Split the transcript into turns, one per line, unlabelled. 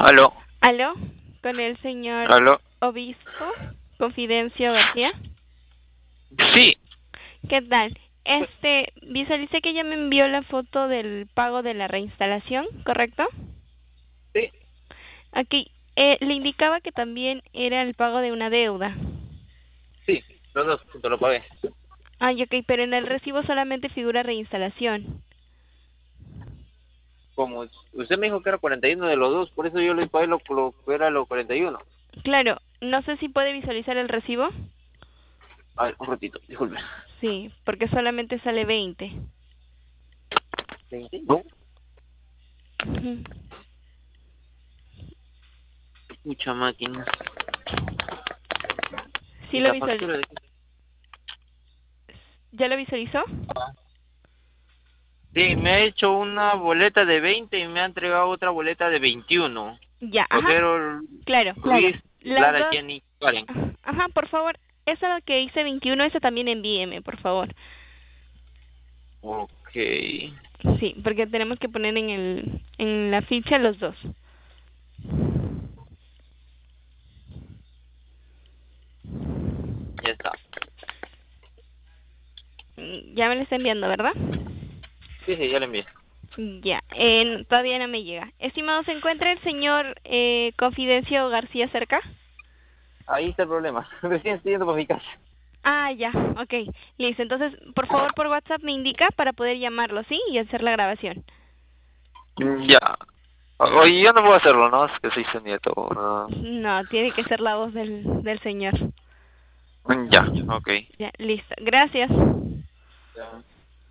Aló,
¿Aló? ¿Con el señor
aló.
obispo Confidencio García?
Sí,
¿Qué tal? Visualicé que ya me envió la foto del pago de la reinstalación, ¿correcto?
sí,
Aquí, le indicaba que también era el pago de una deuda.
sí, los dos juntos lo pagué.
Ay, ok, pero en el recibo solamente figura reinstalación.
Como usted me dijo que era 41 de los dos, por eso yo le pagué lo que era los 41.
Claro, no sé si puede visualizar el recibo.
A ver, un ratito, disculpe.
Sí, porque solamente sale 20.
20, ¿no?
Ujú.
Mucha máquina.
¿Sí
¿Y
lo
la
visualizó?
factura de qué?
¿Ya lo visualizó?
Sí, me ha hecho una boleta de 20 y me ha entregado otra boleta de 21.
Ya, ajá,
Otero
claro.
Ruiz,
Las
Lara,
dos.
Jenny, Karen.
Ajá, por favor. Esa que hice 21, esa también envíeme, por favor.
Ok,
Sí, porque tenemos que poner en la ficha los dos.
ya está.
Ya me lo está enviando, ¿verdad?
Sí, sí, ya le envié.
Ya, todavía no me llega. Estimado, ¿se encuentra el señor Confidencio García cerca?
Ahí está el problema. Recién estoy yendo por mi casa.
Ah, ya, ok. Listo, entonces, por favor, por WhatsApp me indica para poder llamarlo, ¿sí? Y hacer la grabación.
Ya. Oye, yo no puedo hacerlo, ¿no? Es que soy su nieto. No.
No, tiene que ser la voz del señor.
Ya, ok.
Ya, listo. Gracias.
Ya.